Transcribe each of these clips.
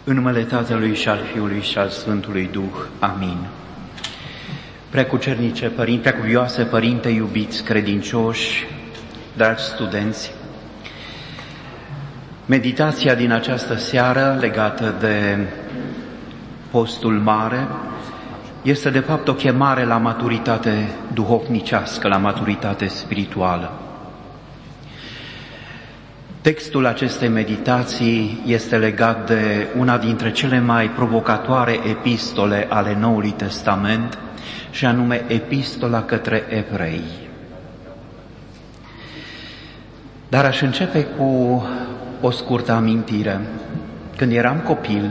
În numele Tatălui și al Fiului și al Sfântului Duh. Amin. Preacucernice Părinte, preacuvioase Părinte, iubiți credincioși, dragi studenți, meditația din această seară legată de postul mare este de fapt o chemare la maturitate duhovnicească, la maturitate spirituală. Textul acestei meditații este legat de una dintre cele mai provocatoare epistole ale Noului Testament, și anume Epistola către Evrei. Dar aș începe cu o scurtă amintire. Când eram copil,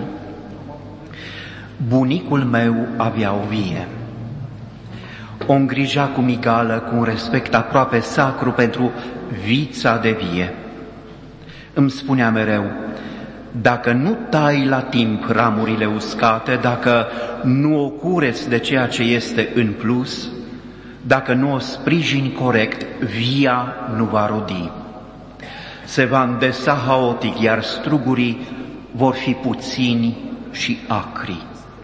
bunicul meu avea o vie. O îngrija cu migală, cu un respect aproape sacru pentru vița de vie. Îmi spunea mereu: dacă nu tai la timp ramurile uscate, dacă nu o cureți de ceea ce este în plus, dacă nu o sprijini corect, via nu va rodi. Se va îndesa haotic, iar strugurii vor fi puțini și acri.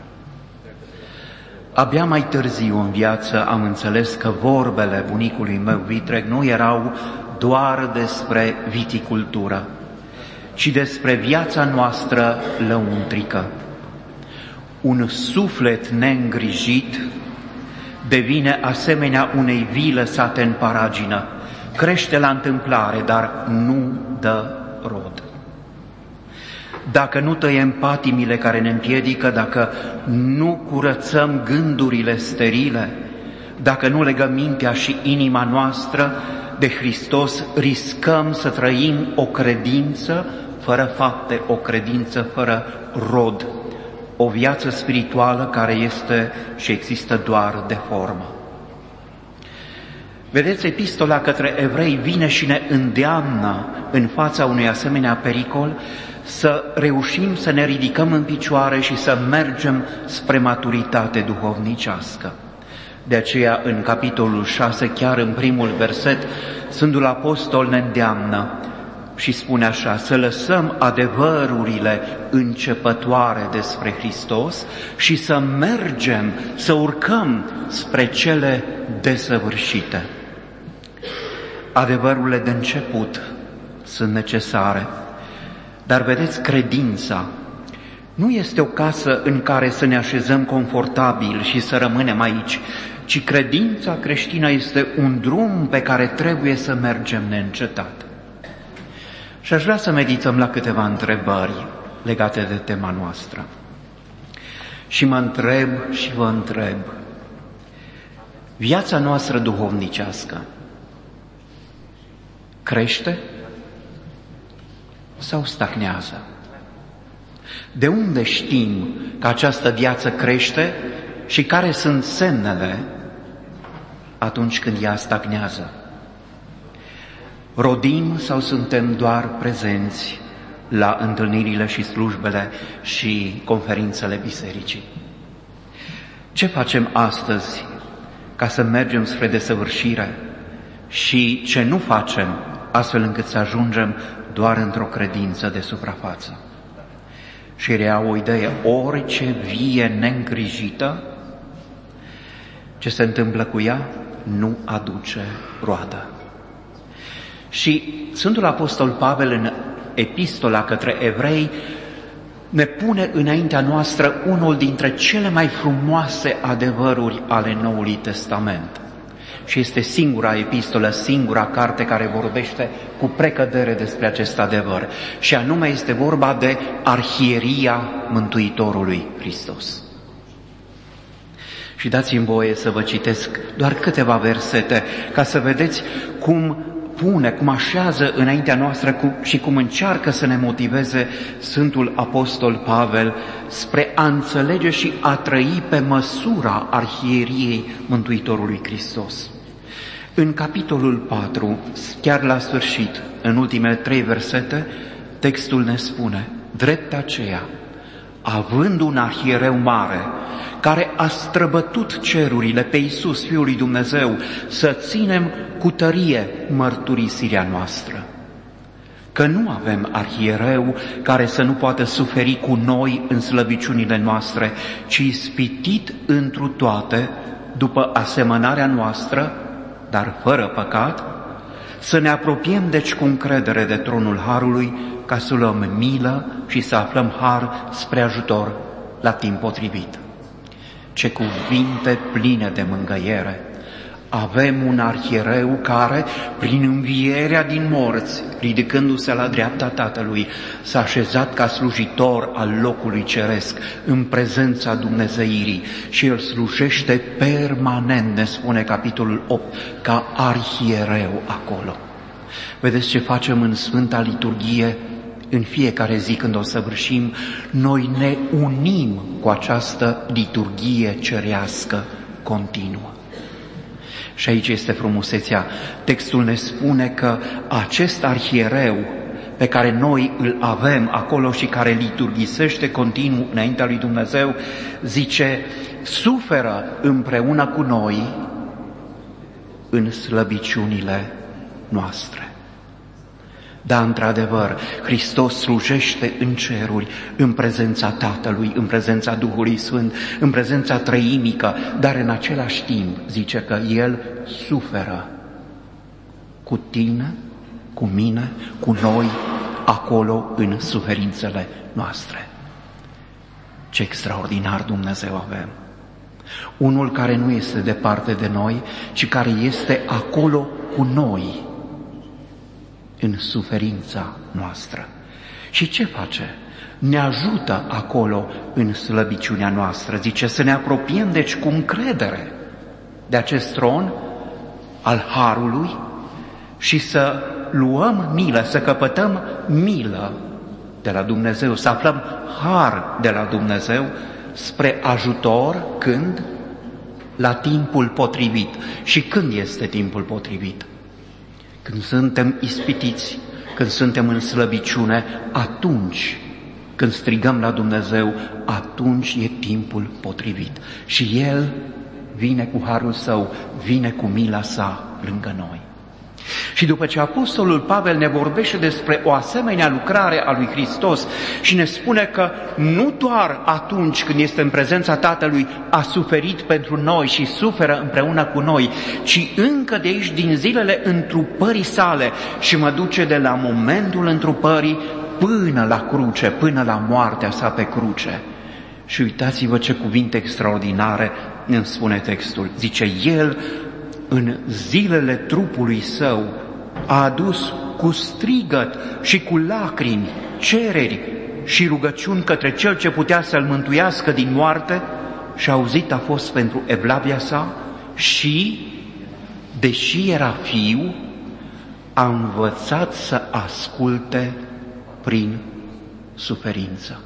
Abia mai târziu în viață am înțeles că vorbele bunicului meu vitreg nu erau doar despre viticultură, ci despre viața noastră lăuntrică. Un suflet neîngrijit devine asemenea unei vii lăsate în paragină. Crește la întâmplare, dar nu dă rod. Dacă nu tăiem patimile care ne împiedică, dacă nu curățăm gândurile sterile, dacă nu legăm mintea și inima noastră de Hristos, riscăm să trăim o credință fără fapte, o credință fără rod, o viață spirituală care este și există doar de formă. Vedeți, epistola către evrei vine și ne îndeamnă în fața unui asemenea pericol să reușim să ne ridicăm în picioare și să mergem spre maturitate duhovnicească. De aceea, în capitolul 6, chiar în primul verset, Sfântul Apostol ne îndeamnă și spune așa: să lăsăm adevărurile începătoare despre Hristos și să mergem, să urcăm spre cele desăvârșite. Adevărurile de început sunt necesare, dar vedeți, credința nu este o casă în care să ne așezăm confortabil și să rămânem aici, ci credința creștină este un drum pe care trebuie să mergem neîncetat. Și aș vrea să medităm la câteva întrebări legate de tema noastră. Și mă întreb și vă întreb: viața noastră duhovnicească crește sau stagnează? De unde știm că această viață crește și care sunt semnele atunci când ea stagnează? Rodim sau suntem doar prezenți la întâlnirile și slujbele și conferințele bisericii? Ce facem astăzi ca să mergem spre desăvârșire și ce nu facem astfel încât să ajungem doar într-o credință de suprafață? Și rea o idee: orice vie neîngrijită, ce se întâmplă cu ea? Nu aduce roadă. Și Sfântul Apostol Pavel, în epistola către evrei, ne pune înaintea noastră unul dintre cele mai frumoase adevăruri ale Noului Testament. Și este singura epistolă, singura carte care vorbește cu precădere despre acest adevăr. Și anume este vorba de arhieria Mântuitorului Hristos. Și dați-mi voie să vă citesc doar câteva versete ca să vedeți cum așează înaintea noastră și cum încearcă să ne motiveze Sfântul Apostol Pavel spre a înțelege și a trăi pe măsura arhieriei Mântuitorului Hristos. În capitolul 4, chiar la sfârșit, în ultimele 3 versete, textul ne spune: drept aceea, având un arhiereu mare, care a străbătut cerurile, pe Iisus, Fiul lui Dumnezeu, să ținem cu tărie mărturisirea noastră. că nu avem arhiereu care să nu poată suferi cu noi în slăbiciunile noastre, ci ispitit întru toate, după asemănarea noastră, dar fără păcat, să ne apropiem deci cu încredere de tronul Harului, ca să luăm milă și să aflăm har spre ajutor la timp potrivit. Ce cuvinte pline de mângâiere! Avem un arhiereu care, prin învierea din morți, ridicându-se la dreapta Tatălui, s-a așezat ca slujitor al locului ceresc, în prezența Dumnezeirii, și el slujește permanent, ne spune capitolul 8, ca arhiereu acolo. Vedeți ce facem în Sfânta Liturghie? În fiecare zi când o săvârșim, noi ne unim cu această liturghie cerească continuă. Și aici este frumusețea. Textul ne spune că acest arhiereu pe care noi îl avem acolo și care liturghisește continuu înaintea lui Dumnezeu, zice, suferă împreună cu noi în slăbiciunile noastre. Da, într-adevăr, Hristos slujește în ceruri, în prezența Tatălui, în prezența Duhului Sfânt, în prezența trăimică, dar în același timp zice că El suferă cu tine, cu mine, cu noi, acolo în suferințele noastre. Ce extraordinar Dumnezeu avem! Unul care nu este departe de noi, ci care este acolo cu noi, în suferința noastră. Și ce face? Ne ajută acolo în slăbiciunea noastră. Zice să ne apropiem deci cu încredere de acest tron al Harului și să luăm milă, să căpătăm milă de la Dumnezeu, să aflăm har de la Dumnezeu spre ajutor când? La timpul potrivit. Și când este timpul potrivit? Când suntem ispitiți, când suntem în slăbiciune, atunci când strigăm la Dumnezeu, atunci e timpul potrivit. Și El vine cu harul Său, vine cu mila Sa lângă noi. Și după ce Apostolul Pavel ne vorbește despre o asemenea lucrare a lui Hristos și ne spune că nu doar atunci când este în prezența Tatălui a suferit pentru noi și suferă împreună cu noi, ci încă de aici din zilele întrupării sale și mă duce de la momentul întrupării până la cruce, până la moartea sa pe cruce. Și uitați-vă ce cuvinte extraordinare îmi spune textul. Zice, El în zilele trupului său a adus cu strigăt și cu lacrimi, cereri și rugăciuni către Cel ce putea să-L mântuiască din moarte și auzit a fost pentru evlavia sa și, deși era fiu, a învățat să asculte prin suferință.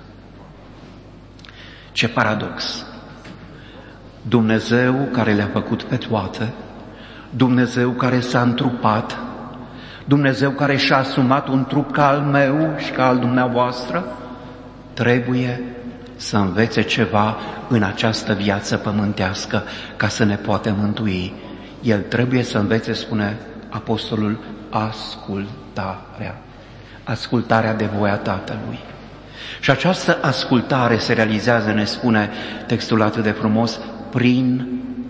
Ce paradox! Dumnezeu care le-a făcut pe toate, Dumnezeu care s-a întrupat, Dumnezeu care și-a asumat un trup ca al meu și ca al dumneavoastră, trebuie să învețe ceva în această viață pământească ca să ne poată mântui. El trebuie să învețe, spune Apostolul, ascultarea de voia Tatălui. Și această ascultare se realizează, ne spune textul atât de frumos, prin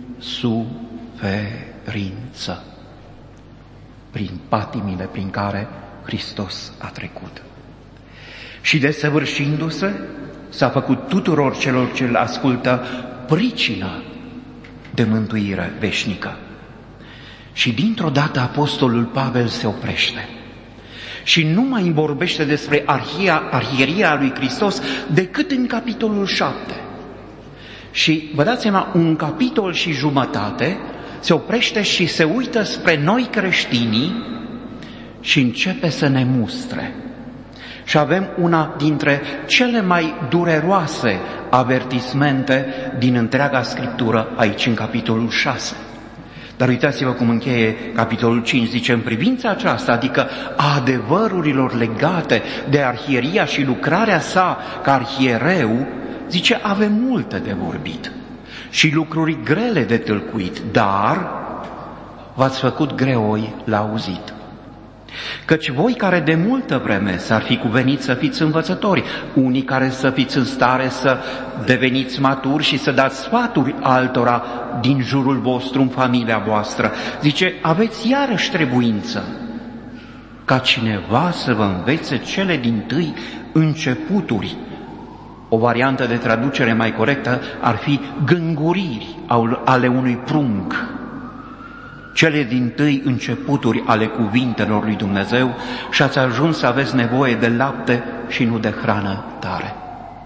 suferință, prin patimile prin care Hristos a trecut. Și desăvârșindu-se, s-a făcut tuturor celor ce îl ascultă pricină de mântuire veșnică. Și dintr-o dată Apostolul Pavel se oprește și nu mai vorbește despre arhieria lui Hristos decât în capitolul 7. Și vă dați seama, un capitol și jumătate se oprește și se uită spre noi creștinii și începe să ne mustre. Și avem una dintre cele mai dureroase avertismente din întreaga Scriptură aici în capitolul 6. Dar uitați-vă cum încheie capitolul 5, zice, în privința aceasta, adică a adevărurilor legate de arhieria și lucrarea sa ca arhiereu, zice, avem multe de vorbit și lucruri grele de tâlcuit, dar v-ați făcut greoi la auzit. Căci voi care de multă vreme s-ar fi cuvenit să fiți învățători, unii care să fiți în stare să deveniți maturi și să dați sfaturi altora din jurul vostru, în familia voastră, zice, aveți iarăși trebuință ca cineva să vă învețe cele dintâi începuturi. O variantă de traducere mai corectă ar fi gânguriri ale unui prunc, cele dintâi începuturi ale cuvintelor lui Dumnezeu, și ați ajuns să aveți nevoie de lapte și nu de hrană tare.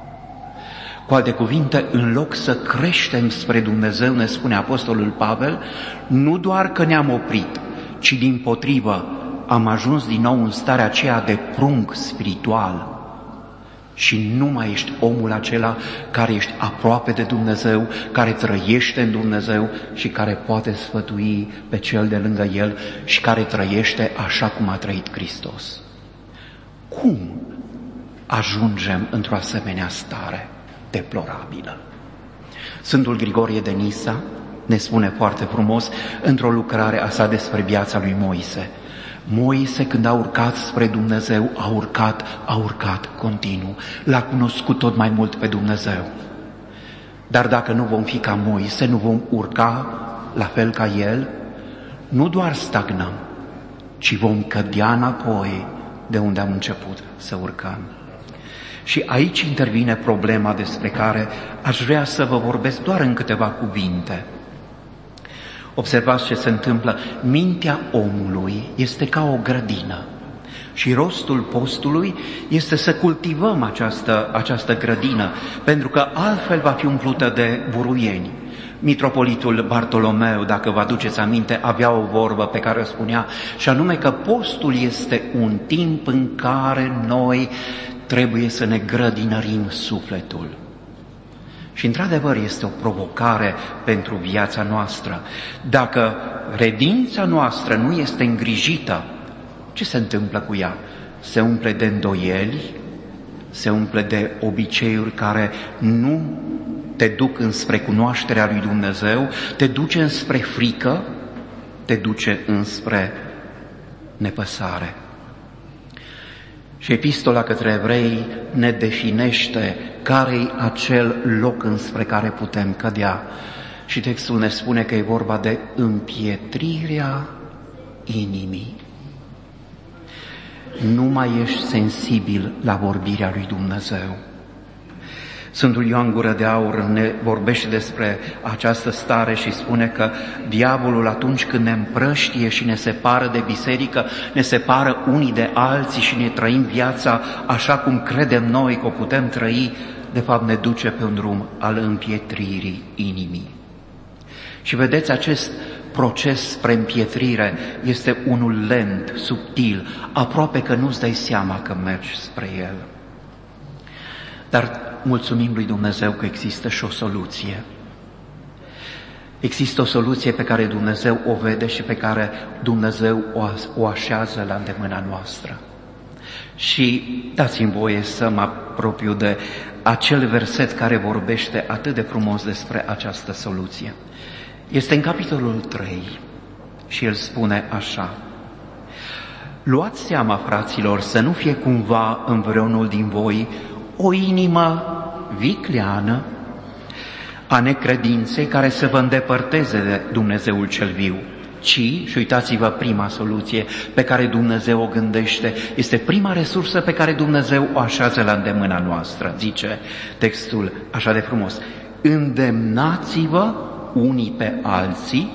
Cu alte cuvinte, în loc să creștem spre Dumnezeu, ne spune Apostolul Pavel, nu doar că ne-am oprit, ci dimpotrivă am ajuns din nou în starea aceea de prunc spiritual. Și nu mai ești omul acela care ești aproape de Dumnezeu, care trăiește în Dumnezeu și care poate sfătui pe cel de lângă el și care trăiește așa cum a trăit Hristos. Cum ajungem într-o asemenea stare deplorabilă? Sfântul Grigorie de Nisa ne spune foarte frumos într-o lucrare a sa despre viața lui Moise. Moise, când a urcat spre Dumnezeu, a urcat continuu, l-a cunoscut tot mai mult pe Dumnezeu. Dar dacă nu vom fi ca Moise, nu vom urca la fel ca el, nu doar stagnăm, ci vom cădea înapoi de unde am început să urcăm. Și aici intervine problema despre care aș vrea să vă vorbesc doar în câteva cuvinte. Observați ce se întâmplă. Mintea omului este ca o grădină și rostul postului este să cultivăm această grădină, pentru că altfel va fi umplută de buruieni. Mitropolitul Bartolomeu, dacă vă aduceți aminte, avea o vorbă pe care o spunea, și anume că postul este un timp în care noi trebuie să ne grădinărim sufletul. Și într-adevăr este o provocare pentru viața noastră. Dacă credința noastră nu este îngrijită, ce se întâmplă cu ea? Se umple de îndoieli, se umple de obiceiuri care nu te duc înspre cunoașterea lui Dumnezeu, te duce înspre frică, te duce înspre nepăsare. Și epistola către evrei ne definește care-i acel loc înspre care putem cădea. Și textul ne spune că e vorba de împietrirea inimii. Nu mai ești sensibil la vorbirea lui Dumnezeu. Sfântul Ioan Gură de Aur ne vorbește despre această stare și spune că diavolul, atunci când ne împrăștie și ne separă de biserică, ne separă unii de alții și ne trăim viața așa cum credem noi că o putem trăi, de fapt ne duce pe un drum al împietririi inimii. Și vedeți, acest proces spre împietrire este unul lent, subtil, aproape că nu-ți dai seama că mergi spre el. Dar mulțumim lui Dumnezeu că există și o soluție. Există o soluție pe care Dumnezeu o vede și pe care Dumnezeu o așează la îndemâna noastră. Și dați-mi voie să mă apropiu de acel verset care vorbește atât de frumos despre această soluție. Este în capitolul 3 și el spune așa: luați seama, fraților, să nu fie cumva în vreunul din voi o inimă vicleană a necredinței care să vă îndepărteze de Dumnezeul cel viu, ci, și uitați-vă, prima soluție pe care Dumnezeu o gândește, este prima resursă pe care Dumnezeu o așează la îndemâna noastră. Zice textul așa de frumos: îndemnați-vă unii pe alții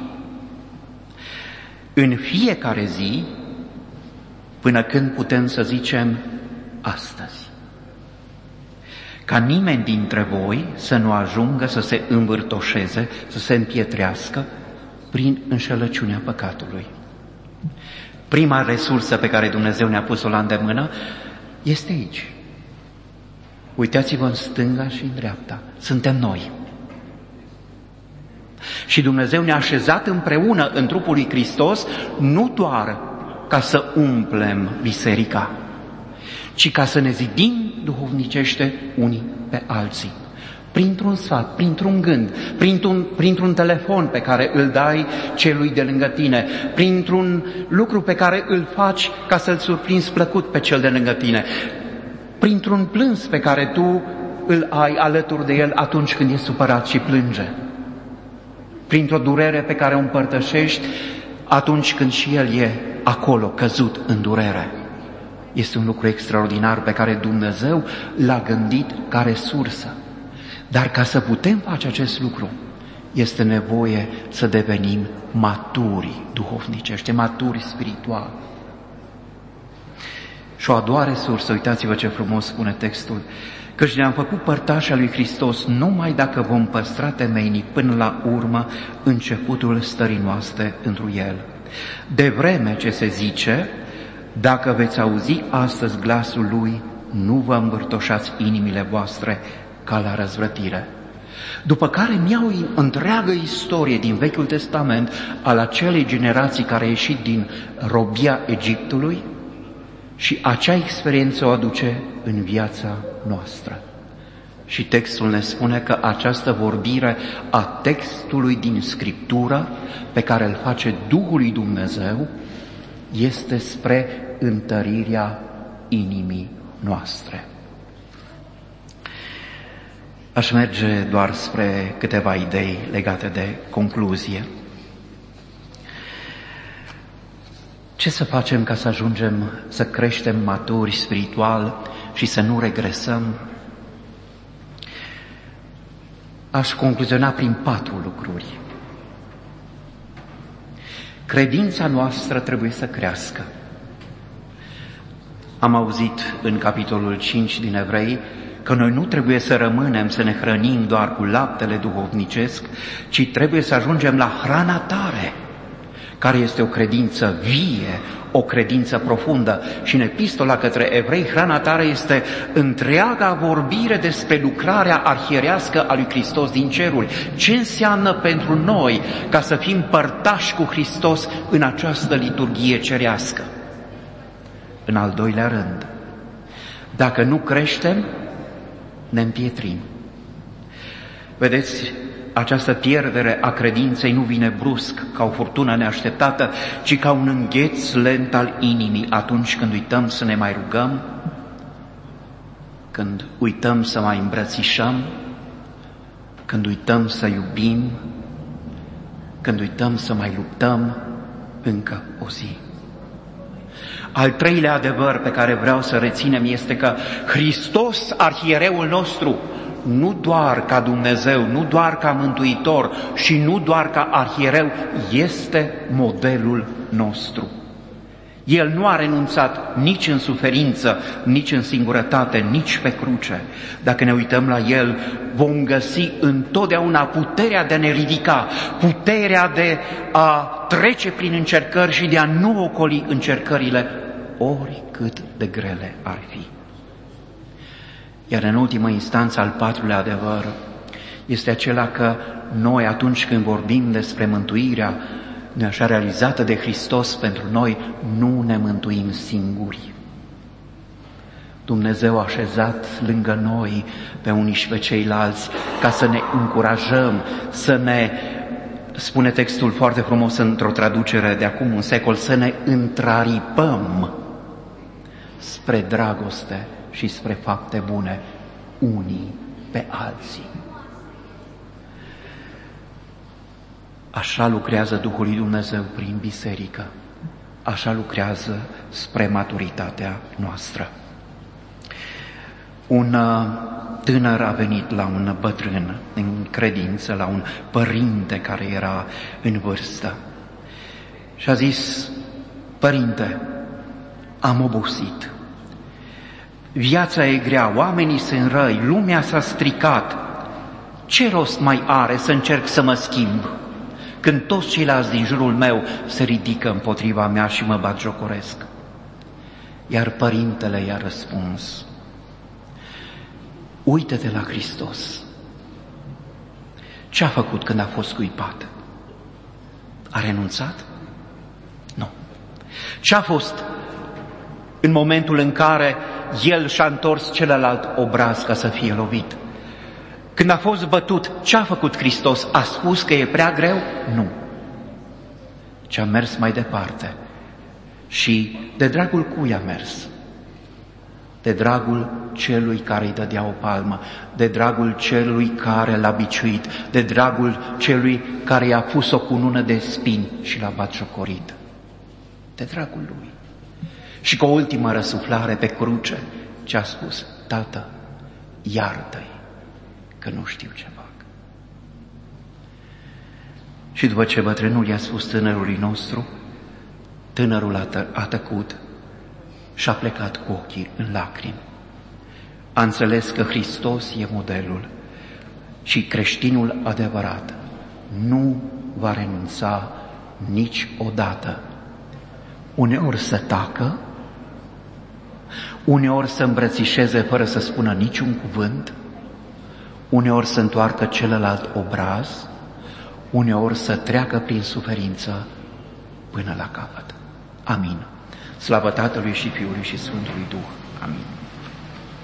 în fiecare zi, până când putem să zicem astăzi. Ca nimeni dintre voi să nu ajungă să se învârtoșeze, să se împietrească prin înșelăciunea păcatului. Prima resursă pe care Dumnezeu ne-a pus-o la îndemână este aici. Uitați-vă în stânga și în dreapta. Suntem noi. Și Dumnezeu ne-a așezat împreună în trupul lui Hristos, nu doar ca să umplem biserica, ci ca să ne zidim duhovnicește unii pe alții. printr-un sfat, printr-un gând, printr-un telefon pe care îl dai celui de lângă tine, printr-un lucru pe care îl faci ca să-l surprinzi plăcut pe cel de lângă tine, printr-un plâns pe care tu îl ai alături de el atunci când e supărat și plânge, printr-o durere pe care o împărtășești atunci când și el e acolo, căzut în durere. Este un lucru extraordinar pe care Dumnezeu l-a gândit ca resursă. Dar ca să putem face acest lucru, este nevoie să devenim maturi duhovnicește, maturi spiritual. Și o a doua resursă, uitați-vă ce frumos spune textul, căci ne-am făcut părtași al lui Hristos numai dacă vom păstra temeinic până la urmă începutul stării noastre întru El. De vreme ce se zice, dacă veți auzi astăzi glasul Lui, nu vă învârtoșați inimile voastre ca la răzvrătire. După care mi-au întreagă istorie din Vechiul Testament al acelei generații care a ieșit din robia Egiptului și acea experiență o aduce în viața noastră. Și textul ne spune că această vorbire a textului din Scriptură pe care îl face Duhul lui Dumnezeu este spre întărirea inimii noastre. Aș merge doar spre câteva idei legate de concluzie. Ce să facem ca să ajungem să creștem maturi spiritual și să nu regresăm? Aș concluziona prin 4 lucruri. Credința noastră trebuie să crească. Am auzit în capitolul 5 din Evrei că noi nu trebuie să rămânem să ne hrănim doar cu laptele duhovnicesc, ci trebuie să ajungem la hrana tare, care este o credință vie, o credință profundă. Și în epistola către Evrei, hrana tare este întreaga vorbire despre lucrarea arhierească a lui Hristos din ceruri. Ce înseamnă pentru noi ca să fim părtași cu Hristos în această liturghie cerească? În al doilea rând, dacă nu creștem, ne împietrim. Vedeți, această pierdere a credinței nu vine brusc, ca o furtună neașteptată, ci ca un îngheț lent al inimii atunci când uităm să ne mai rugăm, când uităm să mai îmbrățișăm, când uităm să iubim, când uităm să mai luptăm încă o zi. Al treilea adevăr pe care vreau să reținem este că Hristos, arhiereul nostru, nu doar ca Dumnezeu, nu doar ca Mântuitor și nu doar ca arhiereu, este modelul nostru. El nu a renunțat nici în suferință, nici în singurătate, nici pe cruce. Dacă ne uităm la El, vom găsi întotdeauna puterea de a ne ridica, puterea de a trece prin încercări și de a nu ocoli încercările, oricât de grele ar fi. Iar în ultimă instanță, al patrulea adevăr este acela că noi, atunci când vorbim despre mântuirea așa realizată de Hristos pentru noi, nu ne mântuim singuri. Dumnezeu a așezat lângă noi pe unii și pe ceilalți ca să ne încurajăm, să ne, spune textul foarte frumos într-o traducere de acum un secol, să ne întraripăm spre dragoste și spre fapte bune unii pe alții. Așa lucrează Duhul lui Dumnezeu prin biserică, așa lucrează spre maturitatea noastră. Un tânăr a venit la un bătrân în credință, la un părinte care era în vârstă și a zis: părinte, am obosit. Viața e grea, oamenii sunt răi, lumea s-a stricat. Ce rost mai are să încerc să mă schimb, când toți ceilalți din jurul meu se ridică împotriva mea și mă batjocoresc? Iar părintele i-a răspuns: uită-te la Hristos. Ce a făcut când a fost scuipat? A renunțat? Nu. Ce a fost în momentul în care el și-a întors celălalt obraz ca să fie lovit? Când a fost bătut, ce a făcut Hristos? A spus că e prea greu? Nu. Ci a mers mai departe. Și de dragul cui a mers? De dragul celui care îi dădea o palmă, de dragul celui care l-a biciuit, de dragul celui care i-a pus o cunună de spini și l-a batjocorit. De dragul lui. Și cu o ultimă răsuflare pe cruce, ce a spus? Tată, iartă-i, că nu știu ce fac. Și după ce bătrânul i-a spus tânărului nostru, tânărul a tăcut și a plecat cu ochii în lacrimi. A înțeles că Hristos e modelul și creștinul adevărat nu va renunța niciodată. Uneori să tacă, uneori să îmbrățișeze fără să spună niciun cuvânt, uneori să întoarcă celălalt obraz, uneori să treacă prin suferință până la capăt. Amin. Slavă Tatălui și Fiului și Sfântului Duh. Amin.